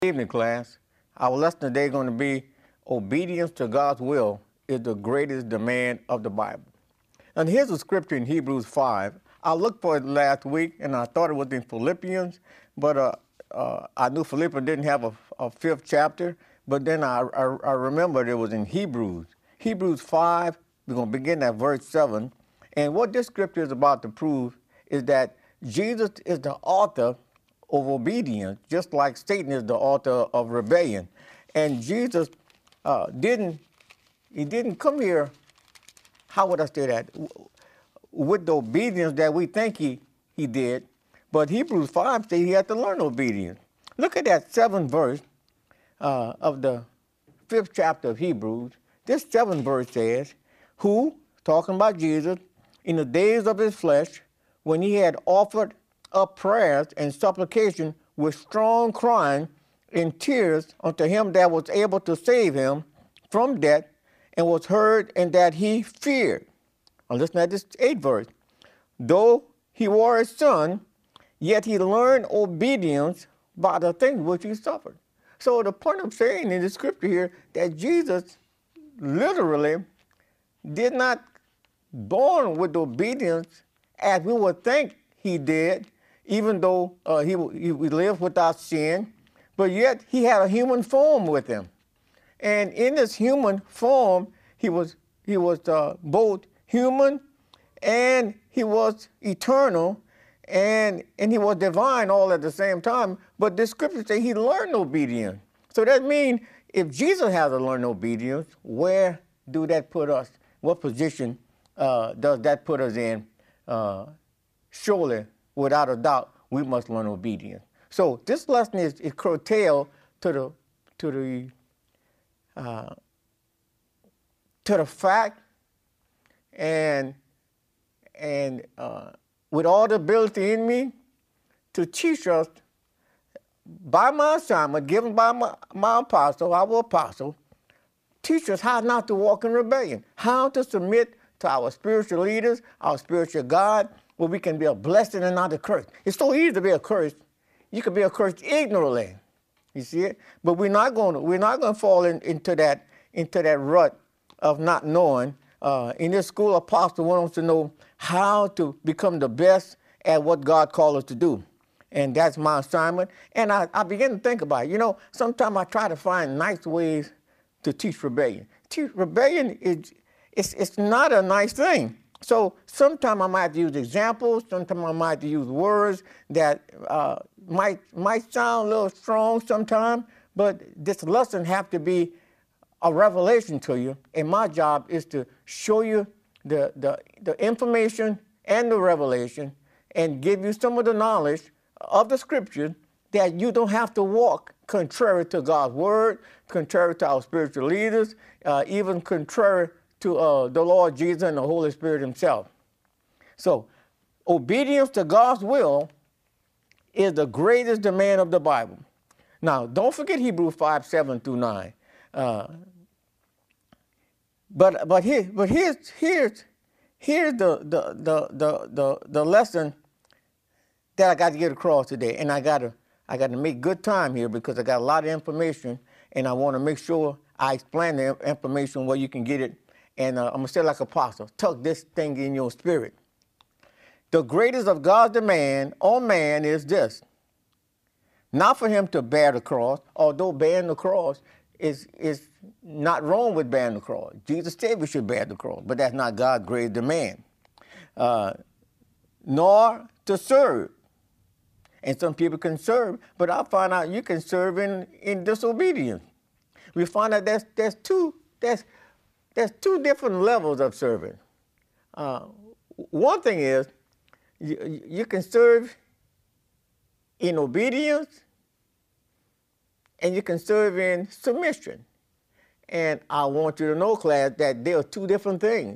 Evening class. Our lesson today is going to be obedience to God's will is the greatest demand of the Bible. And here's a scripture in Hebrews 5. I looked for it last week and I thought it was in Philippians, but I knew Philippians didn't have a fifth chapter, but then I remembered it was in Hebrews. Hebrews 5, we're going to begin at verse 7. And what this scripture is about to prove is that Jesus is the author of obedience, just like Satan is the author of rebellion. And Jesus didn't come here, how would I say that, with the obedience that we think he did, but Hebrews 5 says he had to learn obedience. Look at that 7th verse of the 5th chapter of Hebrews. This 7th verse says, who, talking about Jesus, in the days of his flesh, when he had offered up prayers and supplication with strong crying and tears unto him that was able to save him from death, and was heard, and that he feared. Now listen at this 8th verse. Though he were a son, yet he learned obedience by the things which he suffered. So the point I'm saying in the scripture here, that Jesus literally did not born with obedience as we would think he did, even though he lived without sin, but yet he had a human form with him. And in this human form, he was both human and he was eternal and he was divine all at the same time. But the scripture says he learned obedience. So that means if Jesus has to learn obedience, where do that put us? What position does that put us in? Surely, without a doubt, we must learn obedience. So this lesson is curtailed to the fact and with all the ability in me to teach us by my assignment given by my apostle, our apostle, teach us how not to walk in rebellion, how to submit to our spiritual leaders, our spiritual God, where we can be a blessing and not a curse. It's so easy to be a curse. You can be a curse ignorantly. You see it? But we're not going to fall into that rut of not knowing. In this school, Apostle wants us to know how to become the best at what God called us to do. And that's my assignment. And I began to think about it. You know, sometimes I try to find nice ways to teach rebellion. Rebellion it's not a nice thing. So sometimes I might have to use examples, sometimes I might have to use words that might sound a little strong sometimes, but this lesson have to be a revelation to you. And my job is to show you the information and the revelation and give you some of the knowledge of the scripture that you don't have to walk contrary to God's word, contrary to our spiritual leaders, even contrary to the Lord Jesus and the Holy Spirit himself. So, obedience to God's will is the greatest demand of the Bible. Now, don't forget Hebrews 5, 7 through 9. But here's the lesson that I got to get across today, and I got to make good time here because I got a lot of information, and I want to make sure I explain the information where you can get it. And I'm going to say like apostle, tuck this thing in your spirit. The greatest of God's demand on man is this. Not for him to bear the cross, although bearing the cross is not wrong with bearing the cross. Jesus said we should bear the cross, but that's not God's greatest demand. Nor to serve. And some people can serve, but I find out you can serve in disobedience. We find out there's two different levels of serving. One thing is you can serve in obedience and you can serve in submission. And I want you to know, class, that there are two different things.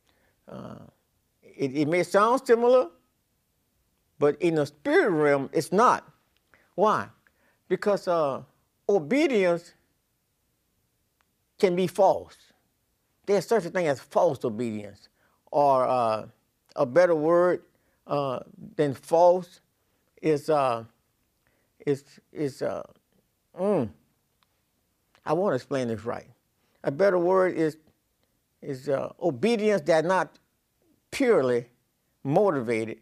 It may sound similar, but in the spirit realm, it's not. Why? Because obedience can be false. There's such a thing as false obedience, or a better word than false is I want to explain this right. A better word is obedience that's not purely motivated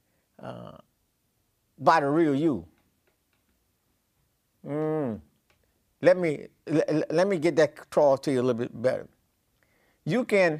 by the real you. Let me get that across to you a little bit better. You can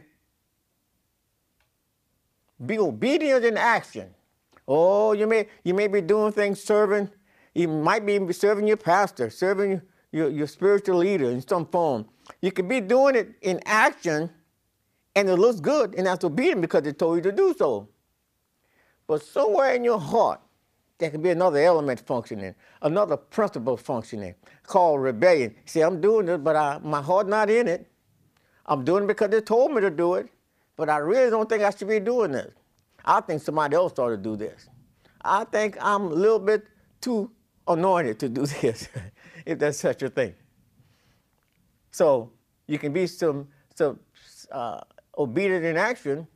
be obedient in action. Oh, you may be doing things, serving. You might be serving your pastor, serving your spiritual leader in some form. You could be doing it in action, and it looks good, and that's obedient because they told you to do so. But somewhere in your heart, there can be another element functioning, another principle functioning, called rebellion. See, I'm doing this, but my heart not in it. I'm doing it because they told me to do it, but I really don't think I should be doing this. I think somebody else ought to do this. I think I'm a little bit too anointed to do this, if there's such a thing. So you can be some obedient in action,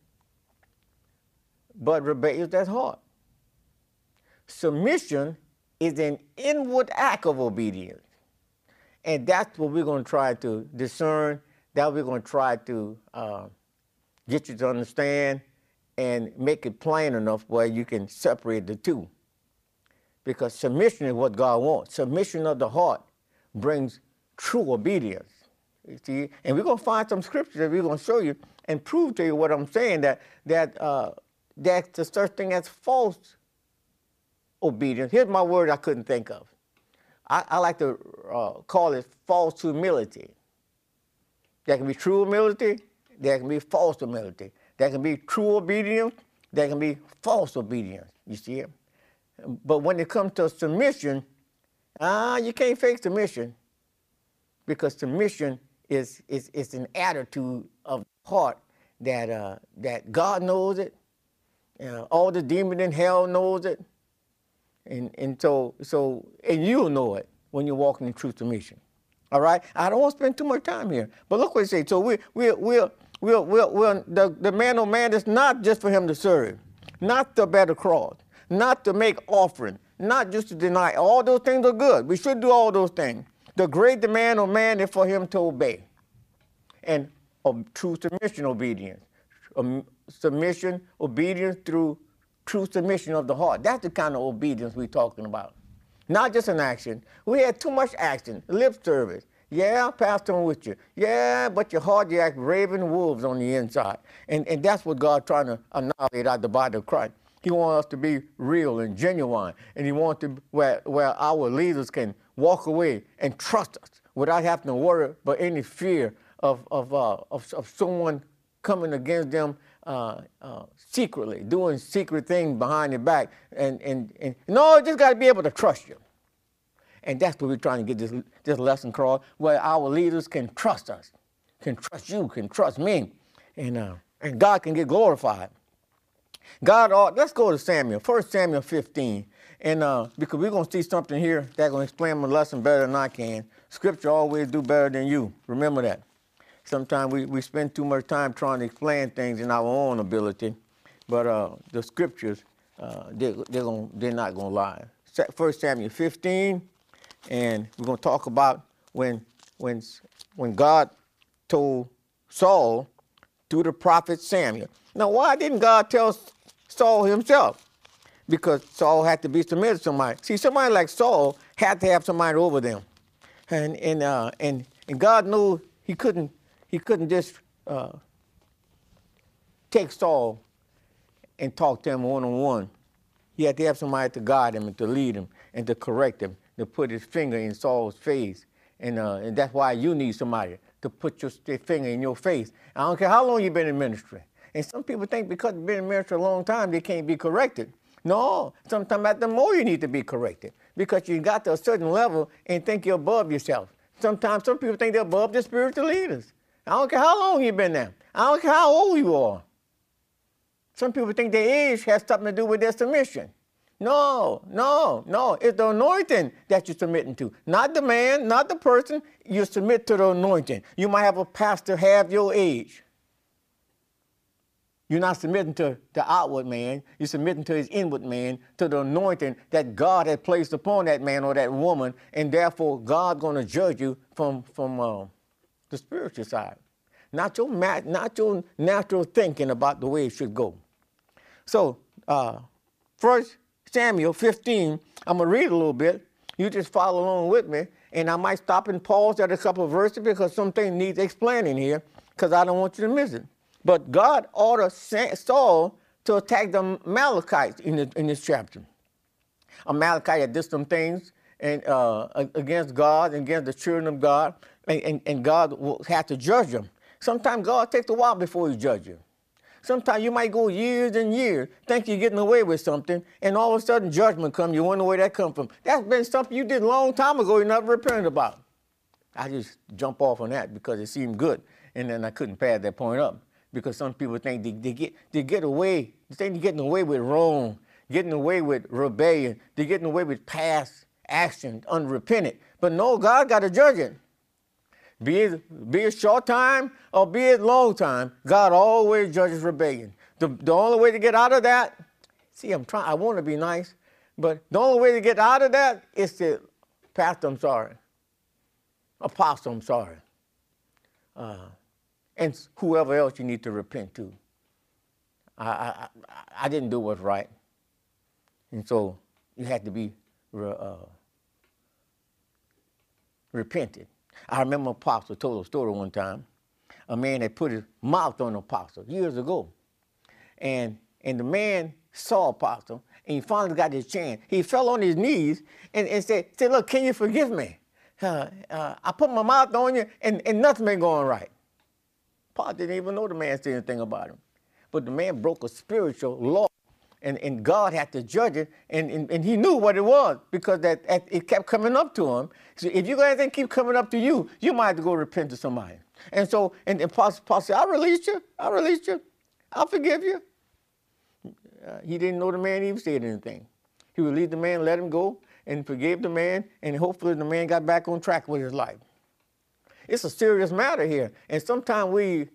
but rebellious at heart. Submission is an inward act of obedience. And that's what we're going to try to discern, that we're going to try to get you to understand and make it plain enough where you can separate the two. Because submission is what God wants. Submission of the heart brings true obedience. You see? And we're going to find some scriptures that we're going to show you and prove to you what I'm saying, that that's such thing as false obedience. Here's my word I couldn't think of. I like to call it false humility. There can be true humility, there can be false humility. There can be true obedience, there can be false obedience, you see it? But when it comes to submission, you can't fake submission, because submission is an attitude of the heart that God knows it, all the demons in hell knows it, and so you'll know it when you're walking in true submission. All right, I don't want to spend too much time here, but look what it says. So the man or man is not just for him to serve, not to bear the cross, not to make offering, not just to deny. All those things are good. We should do all those things. The great demand of man is for him to obey, and true submission, obedience, submission, obedience through true submission of the heart. That's the kind of obedience we're talking about. Not just an action. We had too much action, lip service. Yeah, Pastor, I'm with you. Yeah, but your heart, you act raving wolves on the inside. And that's what God's trying to annihilate out the body of Christ. He wants us to be real and genuine. And he wants to where our leaders can walk away and trust us without having to worry about any fear of someone coming against them secretly, doing secret things behind your back. And no, just got to be able to trust you. And that's what we're trying to get this lesson across, where our leaders can trust us, can trust you, can trust me, and God can get glorified. Let's go to Samuel, 1 Samuel 15, and because we're going to see something here that's going to explain my lesson better than I can. Scripture always do better than you. Remember that. Sometimes we spend too much time trying to explain things in our own ability, but the scriptures, they're not going to lie. 1 Samuel 15, and we're going to talk about when God told Saul through the prophet Samuel. Now, why didn't God tell Saul himself? Because Saul had to be submitted to somebody. See, somebody like Saul had to have somebody over them, and God knew he couldn't just take Saul and talk to him one-on-one. He had to have somebody to guide him and to lead him and to correct him, to put his finger in Saul's face. And that's why you need somebody to put their finger in your face. I don't care how long you've been in ministry. And some people think because they've been in ministry a long time, they can't be corrected. No, sometimes at the more you need to be corrected, because you got to a certain level and think you're above yourself. Sometimes some people think they're above the spiritual leaders. I don't care how long you've been there. I don't care how old you are. Some people think their age has something to do with their submission. No. It's the anointing that you're submitting to. Not the man, not the person. You submit to the anointing. You might have a pastor half your age. You're not submitting to the outward man. You're submitting to his inward man, to the anointing that God has placed upon that man or that woman, and therefore God's going to judge you from the spiritual side, not your natural thinking about the way it should go. So, 1 Samuel 15, I'm going to read a little bit. You just follow along with me, and I might stop and pause at a couple of verses because something needs explaining here because I don't want you to miss it. But God ordered Saul to attack the Amalekites in this chapter. Amalekite had did some things and against God and against the children of God, and God had to judge them. Sometimes God takes a while before he judges you. Sometimes you might go years and years, think you're getting away with something, and all of a sudden judgment comes. You wonder where that comes from. That's been something you did a long time ago you never repented about. I just jump off on that because it seemed good, and then I couldn't pass that point up. Because some people think they get away, they think they're getting away with wrong, getting away with rebellion, they're getting away with past action, unrepentant. But no, God got to judge it. Be it short time or be it long time, God always judges rebellion. The only way to get out of that, see, I want to be nice, but the only way to get out of that is to, Pastor, I'm sorry. Apostle, I'm sorry. And whoever else you need to repent to. I didn't do what's right. And so you had to be repented. I remember Apostle told a story one time. A man had put his mouth on an apostle years ago. And the man saw Apostle, and he finally got his chance. He fell on his knees and said, look, can you forgive me? I put my mouth on you, and nothing been going right. Paul didn't even know the man said anything about him. But the man broke a spiritual law, and God had to judge it, and he knew what it was because it kept coming up to him. So if you got anything keep coming up to you, you might have to go repent to somebody. And so, and Paul said, I released you, I'll forgive you. He didn't know the man even said anything. He released the man, let him go, and forgave the man, and hopefully the man got back on track with his life. It's a serious matter here, and sometimes we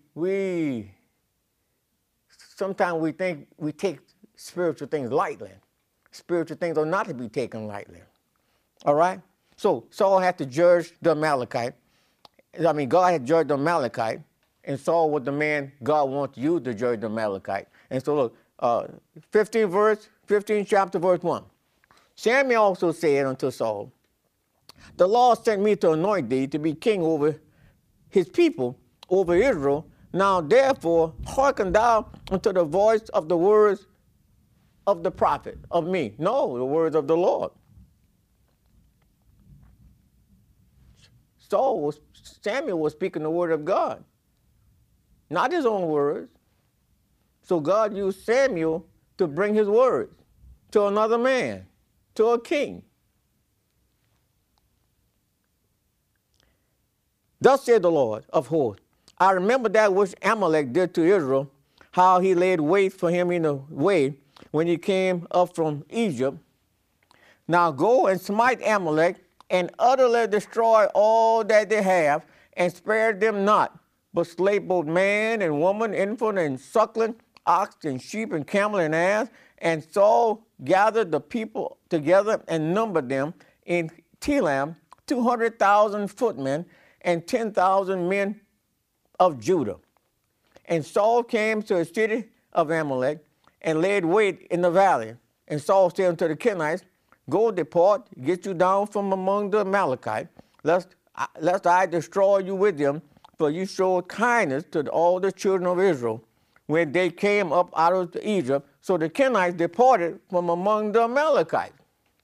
think we take spiritual things lightly. Spiritual things are not to be taken lightly. All right? So Saul had to judge the Amalekite. God had judged the Amalekite, and Saul was the man God wants you to judge the Amalekite. And so look, 15 chapter, verse 1. Samuel also said unto Saul, the Lord sent me to anoint thee to be king over his people, over Israel. Now therefore hearken thou unto the voice of the words of the prophet, of me. No, the words of the Lord. Samuel was speaking the word of God, not his own words. So God used Samuel to bring his words to another man, to a king. Thus said the Lord of hosts, I remember that which Amalek did to Israel, how he laid wait for him in the way when he came up from Egypt. Now go and smite Amalek and utterly destroy all that they have, and spare them not, but slay both man and woman, infant and suckling, ox and sheep and camel and ass. And Saul gathered the people together and numbered them in Telam, 200,000 footmen and 10,000 men of Judah. And Saul came to the city of Amalek and laid wait in the valley. And Saul said unto the Kenites, go depart, get you down from among the Amalekites, lest I destroy you with them, for you showed kindness to all the children of Israel when they came up out of Egypt. So the Kenites departed from among the Amalekites.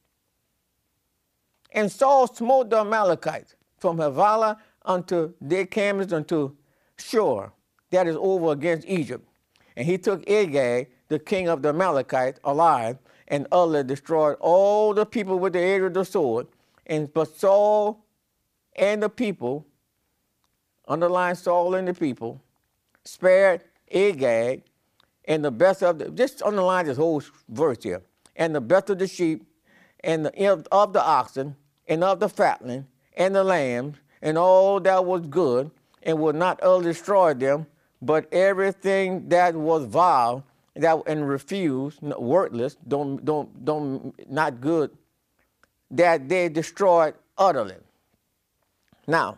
And Saul smote the Amalekites from Havilah unto their camels unto Shur, that is over against Egypt. And he took Agag, the king of the Amalekites, alive, and utterly destroyed all the people with the edge of the sword. But Saul and the people, underline Saul and the people, spared Agag and the best of the, just underline this whole verse here, and the best of the sheep, and of the oxen, and of the fatling, and the lambs, and all that was good, and would not utterly destroy them, but everything that was vile, that and refused, worthless, not good, that they destroyed utterly. Now,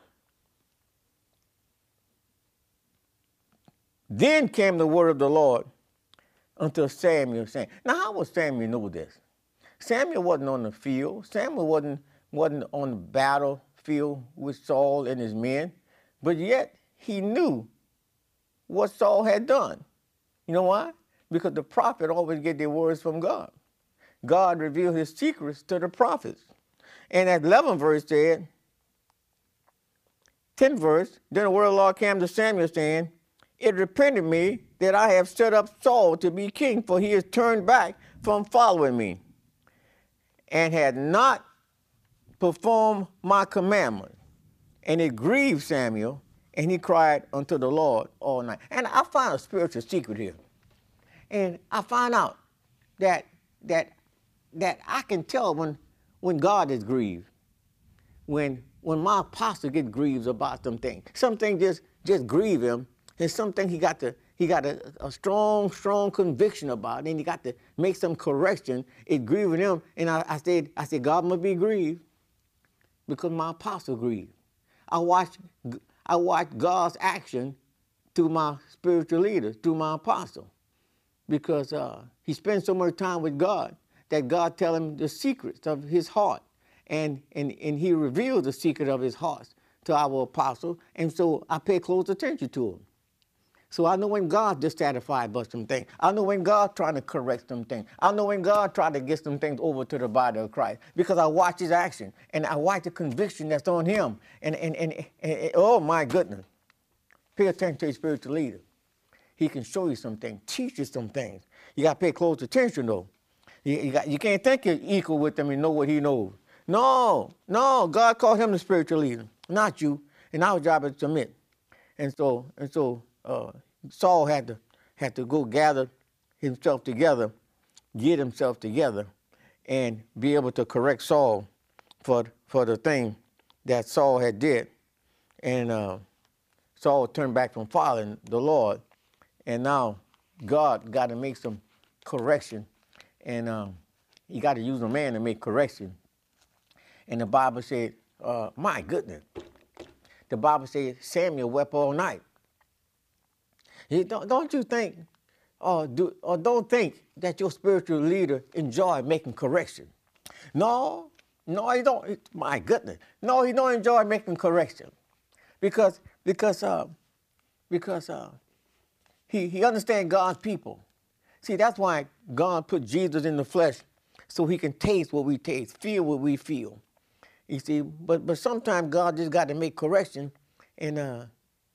then came the word of the Lord unto Samuel, saying, now how would Samuel know this? Samuel wasn't on the field. Samuel wasn't on the battlefield with Saul and his men, but yet he knew what Saul had done. You know why? Because the prophet always get their words from God. God revealed his secrets to the prophets. And at 11th verse said, 10th verse, then the word of the Lord came to Samuel saying, it repented me that I have set up Saul to be king, for he has turned back from following me, and had not performed my commandment. And it grieved Samuel, and he cried unto the Lord all night. And I find a spiritual secret here. And I find out that I can tell when God is grieved, when my apostle gets grieved about some things. Some things just grieve him, and something he got a strong conviction about, and he got to make some correction. It grieved him, and I said, God must be grieved because my apostle grieved. I watched God's action through my spiritual leaders, through my apostle, because he spends so much time with God that God tell him the secrets of his heart, and he reveals the secret of his heart to our apostle, and so I pay close attention to him. So I know when God's dissatisfied about some things. I know when God's trying to correct some things. I know when God trying to get some things over to the body of Christ, because I watch his action and I watch the conviction that's on him. And oh my goodness, pay attention to your spiritual leader. He can show you some things, teach you some things. You got to pay close attention though. You can't think you're equal with him and know what he knows. No, God called him the spiritual leader, not you. And our job is to submit. And so Saul had to go gather himself together, get himself together, and be able to correct Saul for the thing that Saul had did. And Saul turned back from following the Lord, and now God got to make some correction, and he got to use a man to make correction. And the Bible said, my goodness, the Bible said Samuel wept all night. Don't you think, or don't think that your spiritual leader enjoy making correction. No, he don't. My goodness, no, he don't enjoy making correction, because he understands God's people. See, that's why God put Jesus in the flesh, so he can taste what we taste, feel what we feel. You see, but sometimes God just got to make correction, and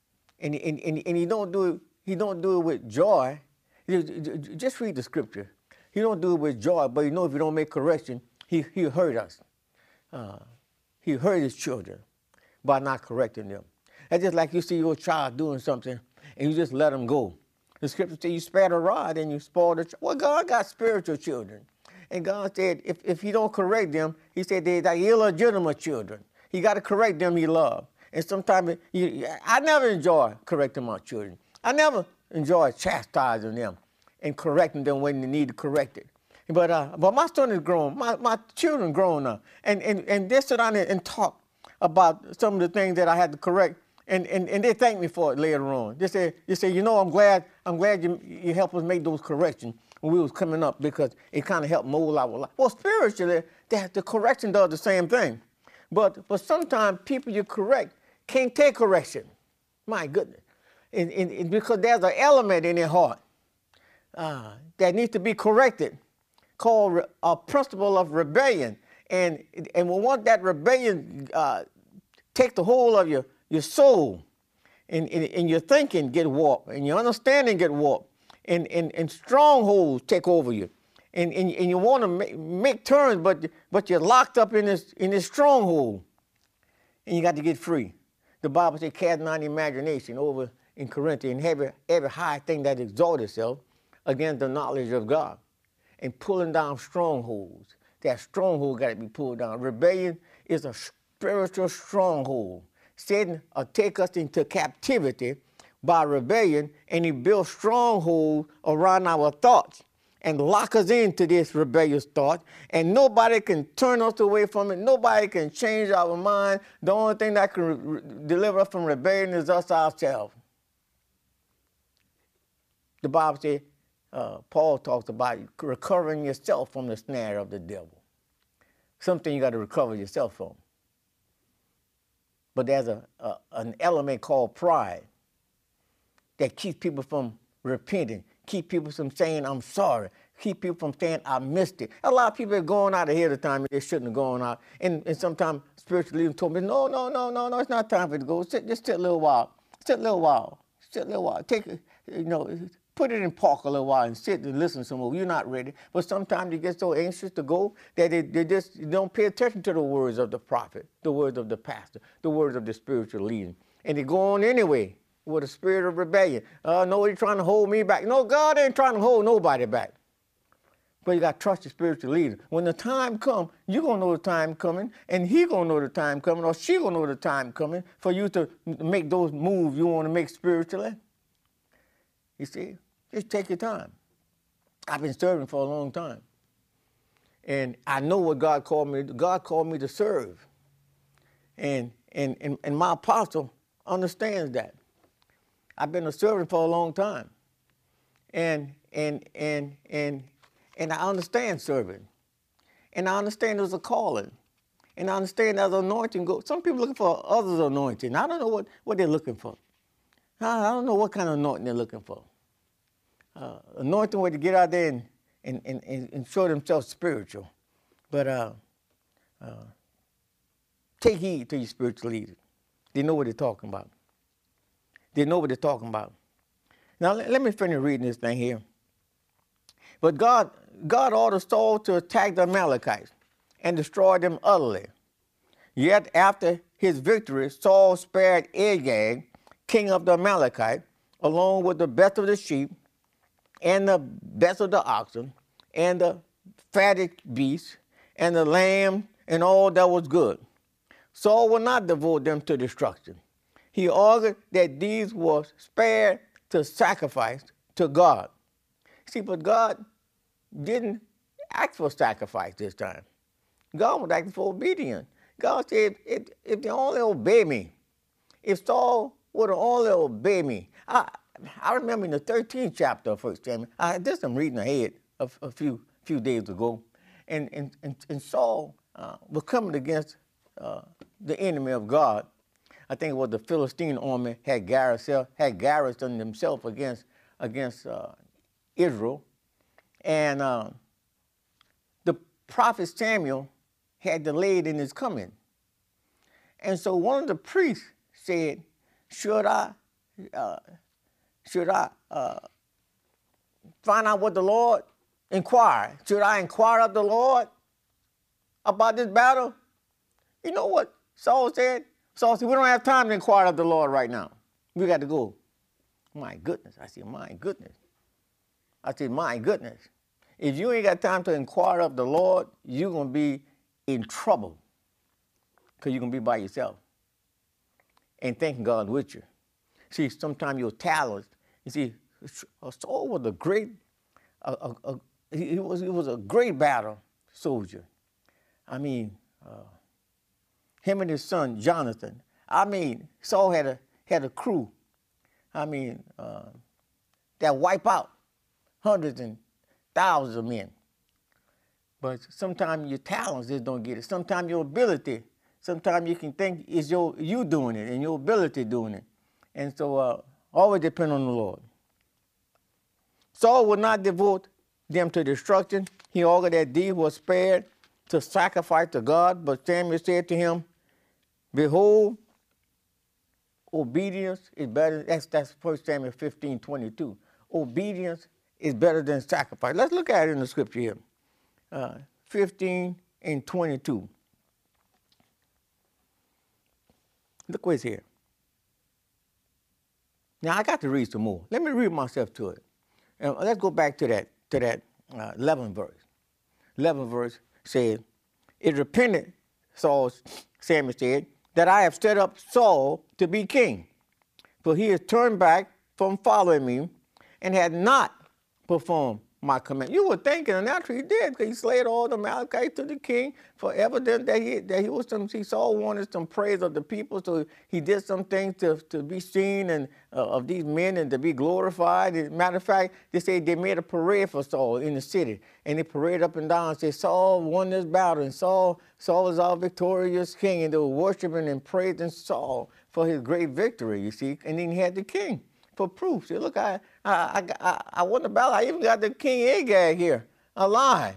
he don't do it. He don't do it with joy. Just read the scripture. He don't do it with joy, but you know if you don't make correction, he'll hurt us. He'll hurt his children by not correcting them. That's just like you see your child doing something and you just let them go. The scripture says you spare the rod and you spoil the child. Well, God got spiritual children. And God said if he don't correct them, he said they're like illegitimate children. He got to correct them he loves. And sometimes I never enjoy correcting my children. I never enjoy chastising them and correcting them when they need to correct it. But my son is grown. My children grown now. And they sit down and talk about some of the things that I had to correct. And they thank me for it later on. They say, you know, I'm glad you helped us make those corrections when we was coming up, because it kind of helped mold our life. Well, spiritually, the correction does the same thing. But sometimes people you correct can't take correction. My goodness. And because there's an element in their heart that needs to be corrected, called a principle of rebellion. And we want that rebellion take the whole of your soul, and your thinking get warped, and your understanding get warped, and strongholds take over you. And you want to make turns, but you're locked up in this stronghold, and you got to get free. The Bible says, cast not imagination over in Corinthians, every high thing that exalts itself against the knowledge of God, and pulling down strongholds. That stronghold got to be pulled down. Rebellion is a spiritual stronghold. Satan will take us into captivity by rebellion, and he built strongholds around our thoughts and lock us into this rebellious thought, and nobody can turn us away from it. Nobody can change our mind. The only thing that can deliver us from rebellion is us ourselves. The Bible says, Paul talks about recovering yourself from the snare of the devil. Something you got to recover yourself from. But there's an element called pride that keeps people from repenting, keep people from saying, I'm sorry, keep people from saying, I missed it. A lot of people are going out ahead of time, they shouldn't have gone out. And sometimes spiritual leaders told me, no, it's not time for it to go. Just sit a little while. Sit a little while. Take it, put it in park a little while and sit and listen some more. You're not ready. But sometimes you get so anxious to go that they just don't pay attention to the words of the prophet, the words of the pastor, the words of the spiritual leader. And they go on anyway with a spirit of rebellion. No, he's trying to hold me back. No, God ain't trying to hold nobody back. But you got to trust your spiritual leader. When the time comes, you're going to know the time coming, and he going to know the time coming, or she going to know the time coming for you to make those moves you want to make spiritually. You see? Just take your time. I've been serving for a long time. And I know what God called me. God called me to serve. And my apostle understands that. I've been a servant for a long time. And I understand serving. And I understand there's a calling. And I understand there's an anointing. Some people looking for others' anointing. I don't know what they're looking for. I don't know what kind of anointing they're looking for. Anointing way to get out there and show themselves spiritual. But take heed to your spiritual leaders. They know what they're talking about. They know what they're talking about. Now, let me finish reading this thing here. But God ordered Saul to attack the Amalekites and destroy them utterly. Yet after his victory, Saul spared Agag, king of the Amalekites, along with the best of the sheep and the best of the oxen and the fatted beasts and the lamb and all that was good. Saul will not devote them to destruction. He ordered that these were spared to sacrifice to God. See, but God didn't ask for sacrifice this time. God was asking for obedience. God said, if they only obey me, if Saul would have only obeyed me. I remember in the 13th chapter of 1 Samuel, I did some reading ahead a few days ago, and Saul was coming against the enemy of God. I think it was the Philistine army had garrisoned themselves against Israel. And the prophet Samuel had delayed in his coming. And so one of the priests said, should I find out what the Lord inquired? Should I inquire of the Lord about this battle? You know what Saul said? Saul said, we don't have time to inquire of the Lord right now. We got to go. My goodness. I said, my goodness. If you ain't got time to inquire of the Lord, you're going to be in trouble because you're going to be by yourself and thanking God with you. See, sometimes your talents, you see, Saul was a great, he was a great battle soldier. I mean, him and his son, Jonathan. I mean, Saul had a crew, that wipe out hundreds and thousands of men. But sometimes your talents just don't get it. Sometimes your ability, sometimes you can think it's you doing it and your ability doing it. And so always depend on the Lord. Saul would not devote them to destruction. He ordered that these were spared to sacrifice to God. But Samuel said to him, behold, obedience is better. That's 1 Samuel 15:22. Obedience is better than sacrifice. Let's look at it in the scripture here. 15 and 22. Look what's here. Now I got to read some more. Let me read myself to it. And let's go back to that 11th verse. 11th verse says, it repented, Samuel said, that I have set up Saul to be king. for he has turned back from following me and had not performed my command. You would think in the natural he did, because he slayed all the Amalekites to the king for evidence that he was he Saul wanted some praise of the people, so he did some things to be seen and of these men and to be glorified. As a matter of fact, they say they made a parade for Saul in the city, and they paraded up and down and said, Saul won this battle, and Saul is our victorious king, and they were worshiping and praising Saul for his great victory, you see, and then he had the king for proof. See, look, I won the battle. I even got the king Agag here, alive.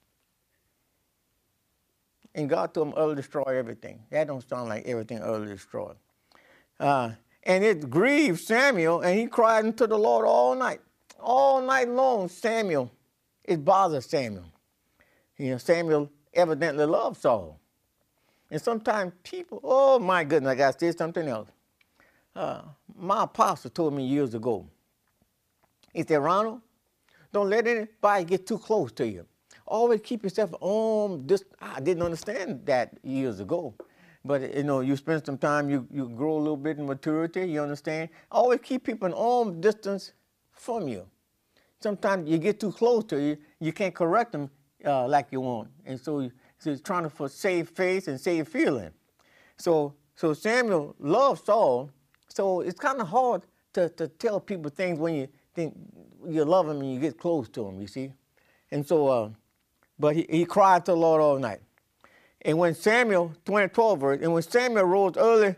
And God told him utterly destroy everything. That don't sound like everything utterly destroyed. And it grieved Samuel, and he cried unto the Lord all night. All night long, Samuel, it bothered Samuel. You know, Samuel evidently loved Saul. And sometimes people, oh my goodness, I got to say something else. My apostle told me years ago, he said, Ronald, don't let anybody get too close to you. Always keep yourself on this. I didn't understand that years ago. But, you know, you spend some time, you grow a little bit in maturity, you understand. Always keep people an arm distance from you. Sometimes you get too close to you, you can't correct them like you want. And so he's trying to save face and save feeling. So Samuel loved Saul. So it's kind of hard to tell people things when you think you love them and you get close to them, you see. And so, but he cried to the Lord all night. And when Samuel, 12 verse, and when Samuel rose early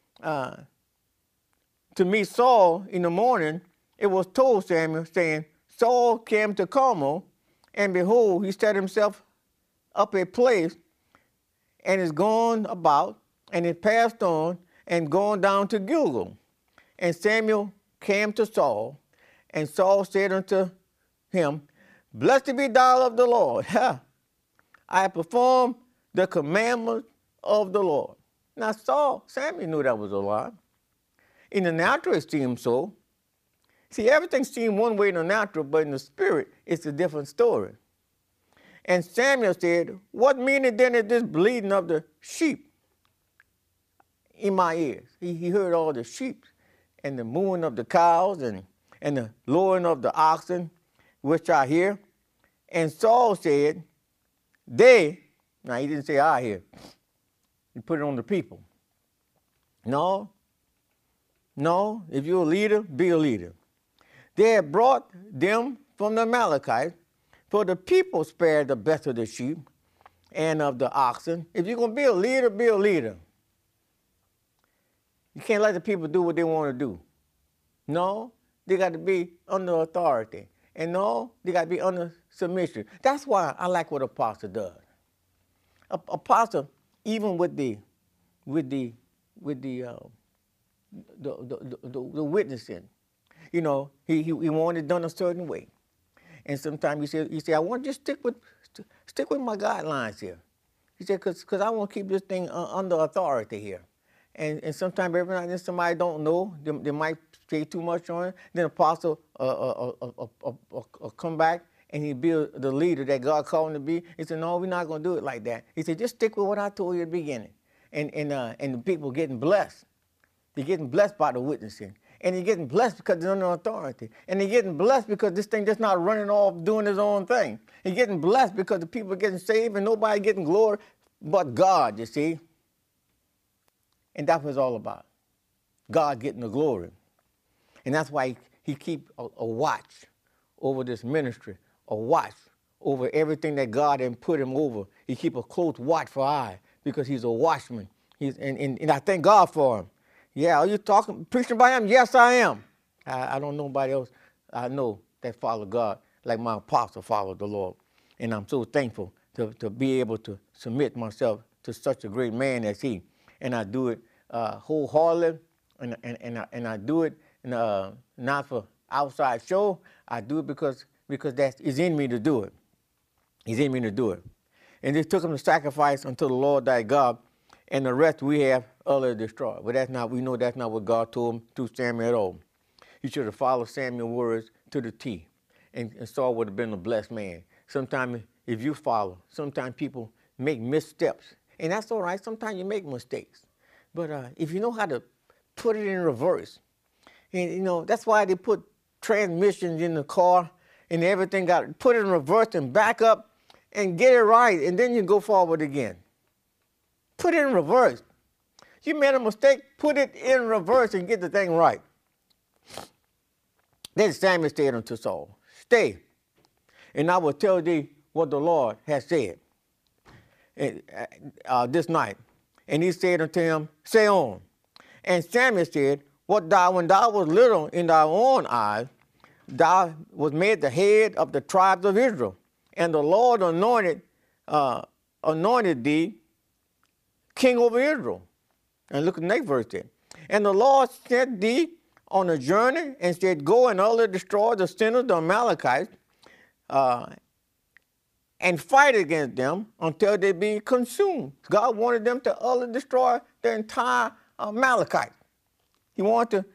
to meet Saul in the morning, it was told Samuel, saying, Saul came to Carmel, and behold, he set himself up a place, and is gone about, and it passed on, and gone down to Gilgal. And Samuel came to Saul, and Saul said unto him, Blessed be thou of the Lord. I have performed the commandments of the Lord. Now Samuel knew that was a lie. In the natural, it seemed so. See, everything seemed one way in the natural, but in the spirit, it's a different story. And Samuel said, What meaning then is this bleating of the sheep in my ears? He heard all the sheep and the mooing of the cows and the lowing of the oxen, which I hear. And Saul said, now he didn't say I hear. He put it on the people. No, if you're a leader, be a leader. They had brought them from the Amalekites, for the people spared the best of the sheep and of the oxen. If you're going to be a leader, be a leader. You can't let the people do what they want to do. No, they got to be under authority. And no, they got to be under submission. That's why I like what Apostle does. Apostle, even with the witnessing, you know, he wanted it done a certain way. And sometimes he said, I want you to stick with my guidelines here. He said, because I want to keep this thing under authority here. And sometimes every now and then somebody don't know, they might say too much on it. Then Apostle come back and he be the leader that God called him to be. He said, no, we're not going to do it like that. He said, just stick with what I told you at the beginning. And the people getting blessed. They're getting blessed by the witnessing. And they're getting blessed because they're under authority. And they're getting blessed because this thing just not running off doing its own thing. They're getting blessed because the people are getting saved and nobody getting glory but God, you see. And that's what it's all about. God getting the glory. And that's why he keep a watch over this ministry, a watch over everything that God had put him over. He keep a close watchful eye because he's a watchman. And I thank God for him. Yeah, are you preaching about him? Yes, I am. I don't know nobody else I know that follow God like my apostle followed the Lord. And I'm so thankful to be able to submit myself to such a great man as he. And I do it wholeheartedly, and I do it not for outside show. I do it because that is in me to do it. He's in me to do it. And they took him to sacrifice unto the Lord thy God, and the rest we have utterly destroyed. But we know that's not what God told him through Samuel at all. He should have followed Samuel's words to the T, and Saul would have been a blessed man. Sometimes if you follow, sometimes people make missteps, and that's all right. Sometimes you make mistakes. But if you know how to put it in reverse, And, you know, that's why they put transmissions in the car and everything got put it in reverse and back up and get it right, and then you go forward again. Put it in reverse. You made a mistake, put it in reverse and get the thing right. Then Samuel said unto Saul, stay, and I will tell thee what the Lord has said this night. And he said unto him, say on. And Samuel said, when thou was little in thy own eyes, thou was made the head of the tribes of Israel. And the Lord anointed thee king over Israel. And look at the next verse there. And the Lord sent thee on a journey and said, go and utterly destroy the sinners, the Amalekites, and fight against them until they be consumed. God wanted them to utterly destroy the entire Amalekites. He wanted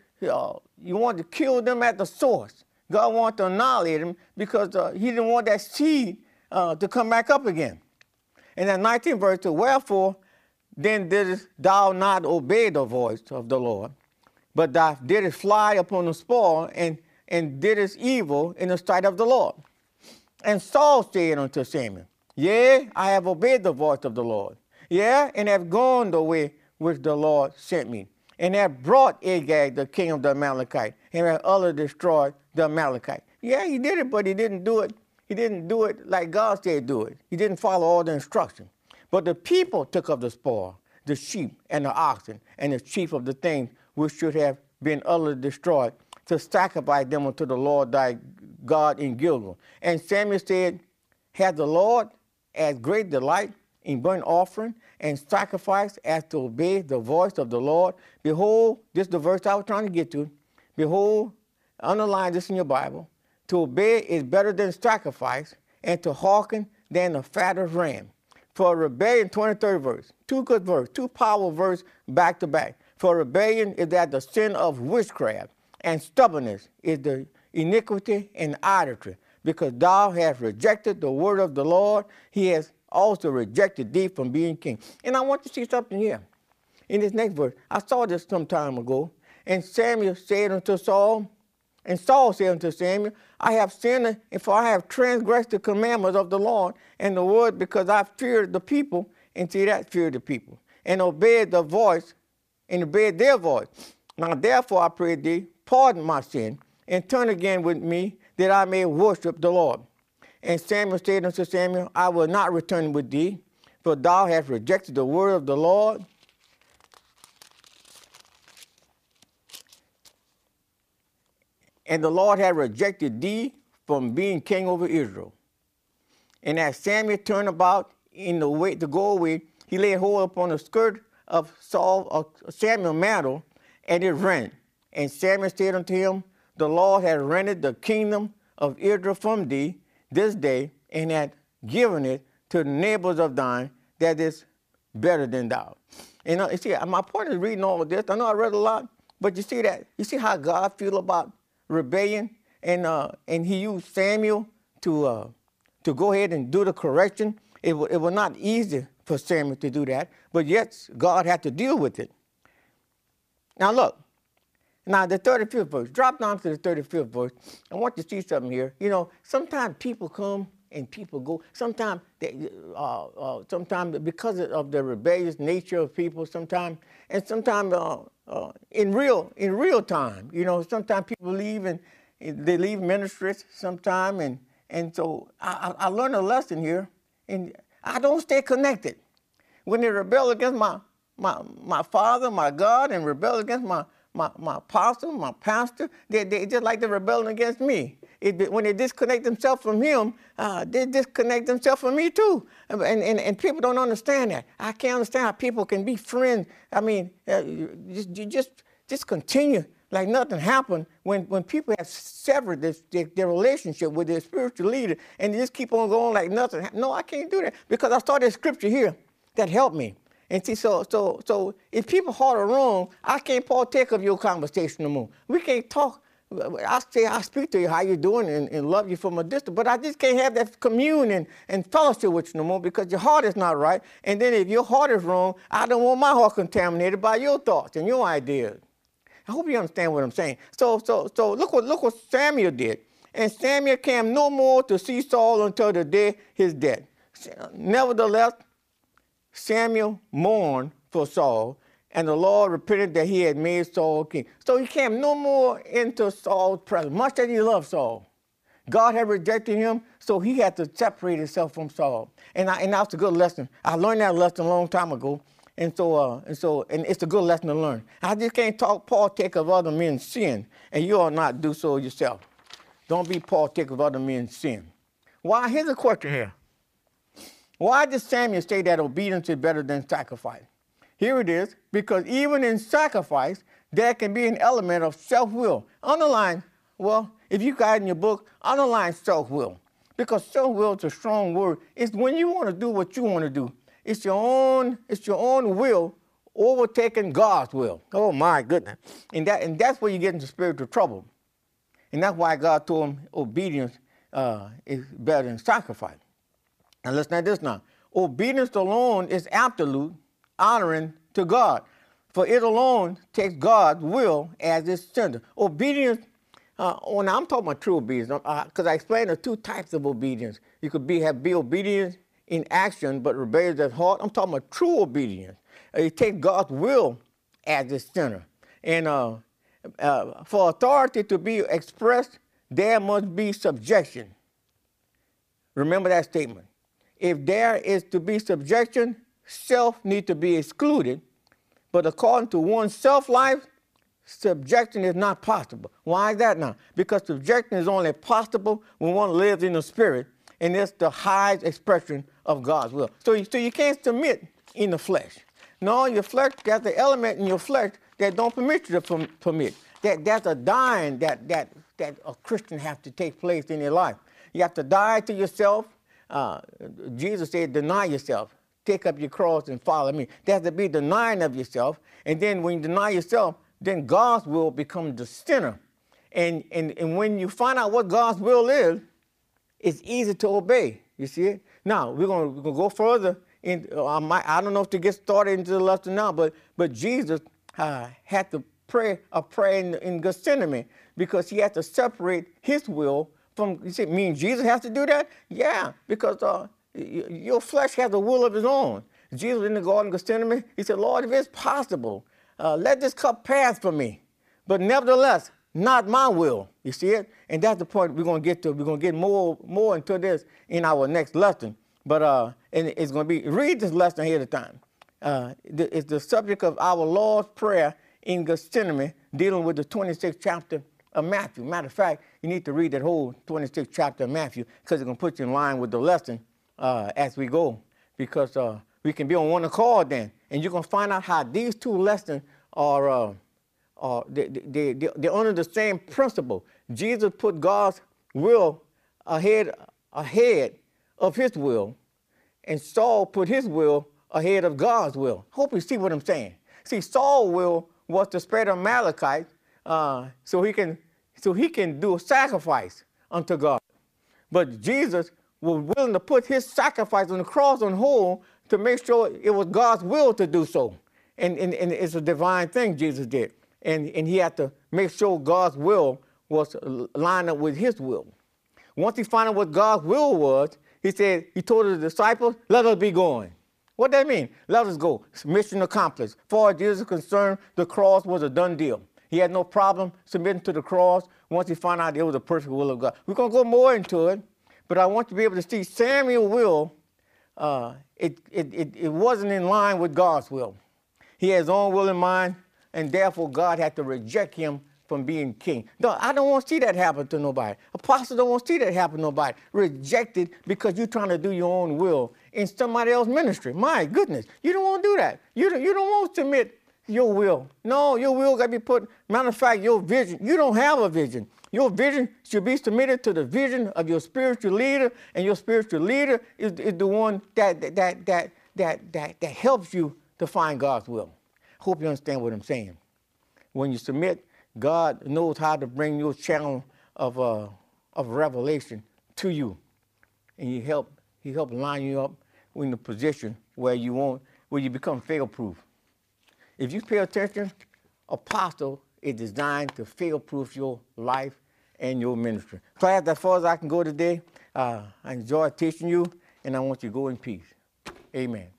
to kill them at the source. God wanted to annihilate them because he didn't want that seed to come back up again. And that 19th verse, wherefore then didst thou not obey the voice of the Lord, but thou didst fly upon the spoil and didst evil in the sight of the Lord. And Saul said unto Samuel, yea, I have obeyed the voice of the Lord, yea, and have gone the way which the Lord sent me, and have brought Agag, the king of the Amalekites, and have utterly destroyed the Amalekites. Yeah, he did it, but he didn't do it. He didn't do it like God said do it. He didn't follow all the instructions. But the people took up the spoil, the sheep and the oxen, and the chief of the things which should have been utterly destroyed, to sacrifice them unto the Lord thy God in Gilgal. And Samuel said, hath the Lord as great delight in burnt offering and sacrifice as to obey the voice of the Lord? Behold, this is the verse I was trying to get to. Behold, underline this in your Bible. To obey is better than sacrifice, and to hearken than the fat of ram. For rebellion, 23rd verse, two good verse, two powerful verse back to back. For rebellion is that the sin of witchcraft, and stubbornness is the iniquity and idolatry. Because thou hast rejected the word of the Lord, he has also rejected thee from being king. And I want you to see something here. In this next verse, I saw this some time ago. And Samuel said unto Saul, and Saul said unto Samuel, I have sinned, for I have transgressed the commandments of the Lord and the word, because I feared the people, and see that feared the people, and obeyed the voice, and obeyed their voice. Now therefore I pray thee, pardon my sin, and turn again with me, that I may worship the Lord. And Samuel said unto Samuel, I will not return with thee, for thou hast rejected the word of the Lord. And the Lord had rejected thee from being king over Israel. And as Samuel turned about in the way to go away, he laid hold upon the skirt of Samuel's mantle, and it rent. And Samuel said unto him, the Lord has rented the kingdom of Israel from thee this day, and hath given it to the neighbors of thine that is better than thou. And you see, my point is reading all of this. I know I read a lot, but you see that, you see how God feels about rebellion, and he used Samuel to go ahead and do the correction. It was not easy for Samuel to do that, but yet God had to deal with it. Now look, now the 35th verse, drop down to the 35th verse. I want you to see something here. You know, sometimes people come and people go. Sometimes because of the rebellious nature of people, sometimes in real time, you know, sometimes people leave and they leave ministries sometime, and so I learned a lesson here, and I don't stay connected. When they rebel against my Father, my God, and rebel against my apostle, my pastor, they just like they're rebelling against me. When they disconnect themselves from him, they disconnect themselves from me too. And people don't understand that. I can't understand how people can be friends. I mean, you just continue like nothing happened when people have severed their relationship with their spiritual leader, and they just keep on going like nothing. No, I can't do that, because I saw this scripture here that helped me. And see, so if people heart are wrong, I can't partake of your conversation no more. We can't talk. I speak to you how you doing and love you from a distance, but I just can't have that communion and fellowship with you no more, because your heart is not right. And then if your heart is wrong, I don't want my heart contaminated by your thoughts and your ideas. I hope you understand what I'm saying. So look what Samuel did. And Samuel came no more to see Saul until the day his death. Nevertheless, Samuel mourned for Saul, and the Lord repented that he had made Saul king. So he came no more into Saul's presence, much as he loved Saul. God had rejected him, so he had to separate himself from Saul. And that's a good lesson. I learned that lesson a long time ago, and it's a good lesson to learn. I just can't partake of other men's sin, and you ought not do so yourself. Don't be partake of other men's sin. Why? Here's a question here. Why did Samuel say that obedience is better than sacrifice? Here it is, because even in sacrifice, there can be an element of self-will. Underline, well, if you got it in your book, underline self-will. Because self-will is a strong word. It's when you want to do what you want to do. It's your own will overtaking God's will. Oh my goodness. And that's where you get into spiritual trouble. And that's why God told him obedience is better than sacrifice. And listen to this now. Obedience alone is absolute, honoring to God. For it alone takes God's will as its center. Obedience, when I'm talking about true obedience, because I explained the two types of obedience. You could be obedience in action, but rebellious at heart. I'm talking about true obedience. It takes God's will as its center. And for authority to be expressed, there must be subjection. Remember that statement. If there is to be subjection, self needs to be excluded. But according to one's self-life, subjection is not possible. Why is that now? Because subjection is only possible when one lives in the spirit, and it's the highest expression of God's will. So you can't submit in the flesh. No, your flesh, there's an element in your flesh that don't permit you to permit. That's a dying that a Christian has to take place in their life. You have to die to yourself. Jesus said, deny yourself. Take up your cross and follow me. There has to be denying of yourself. And then when you deny yourself, then God's will becomes the center. And when you find out what God's will is, it's easy to obey. You see it? Now, we're gonna go further. I don't know if to get started into the lesson now, but Jesus had to pray a prayer in Gethsemane because he had to separate his will from, you see, mean Jesus has to do that? Yeah, because your flesh has a will of its own. Jesus in the Garden of Gethsemane, he said, Lord, if it's possible, let this cup pass from me. But nevertheless, not my will. You see it? And that's the point we're going to get to. We're going to get more into this in our next lesson. But and it's going to be, read this lesson ahead of time. It's the subject of our Lord's Prayer in Gethsemane, dealing with the 26th chapter of Matthew. Matter of fact, you need to read that whole 26th chapter of Matthew because it's going to put you in line with the lesson as we go. Because we can be on one accord then. And you're going to find out how these two lessons are they're under the same principle. Jesus put God's will ahead of his will, and Saul put his will ahead of God's will. Hope you see what I'm saying. See, Saul's will was to spare the Amalekites so he can do a sacrifice unto God. But Jesus was willing to put his sacrifice on the cross on hold to make sure it was God's will to do so. And it's a divine thing Jesus did. And he had to make sure God's will was lined up with his will. Once he found out what God's will was, he told his disciples, let us be going. What that mean? Let us go. Mission accomplished. As far as Jesus is concerned, the cross was a done deal. He had no problem submitting to the cross once he found out it was the perfect will of God. We're going to go more into it, but I want you to be able to see Samuel's will, it wasn't in line with God's will. He had his own will in mind, and therefore God had to reject him from being king. No, I don't want to see that happen to nobody. Apostles don't want to see that happen to nobody. Rejected because you're trying to do your own will in somebody else's ministry. My goodness, you don't want to do that. You don't want to submit your will. No, your will got to be put, matter of fact, your vision. You don't have a vision. Your vision should be submitted to the vision of your spiritual leader, and your spiritual leader is the one that helps you to find God's will. Hope you understand what I'm saying. When you submit, God knows how to bring your channel of revelation to you, and He help line you up in the position where you become fail-proof. If you pay attention, apostle is designed to fail-proof your life and your ministry. Class, as far as I can go today, I enjoy teaching you, and I want you to go in peace. Amen.